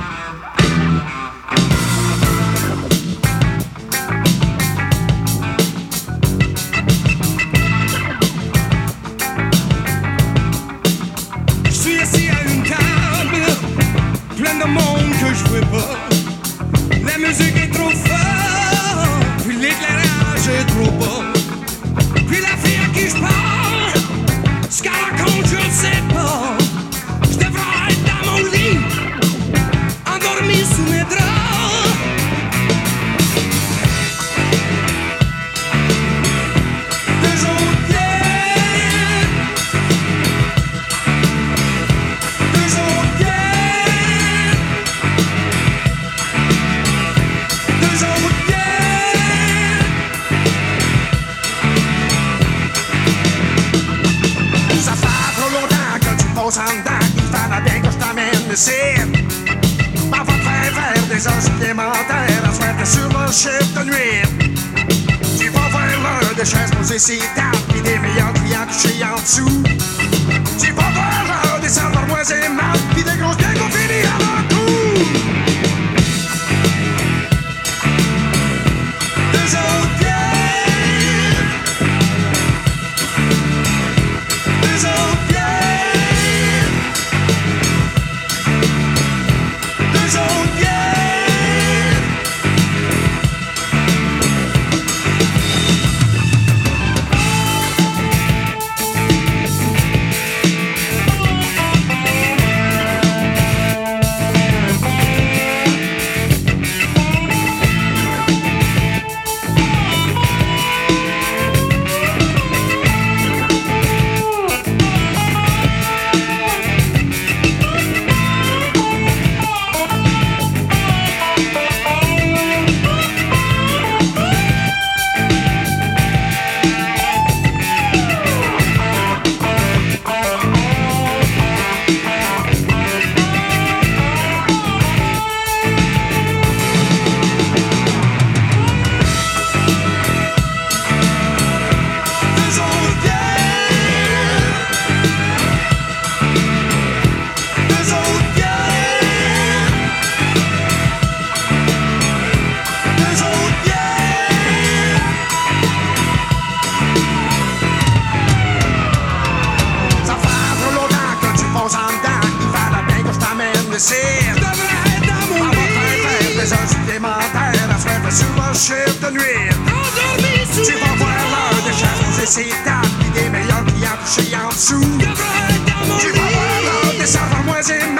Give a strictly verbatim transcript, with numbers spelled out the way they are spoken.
C'est tard, pis des meilleurs clients couchés en dessous. Tu vas voir l'heure des serveurs moins aimables, pis des grosses bières qu'on finit à leur coup. Deux autres bières, deux autres bières, deux autres bières. C'est tard, pis des meilleurs clients couchés en dessous. Tu vas voir l'heure des serveurs moins aimés.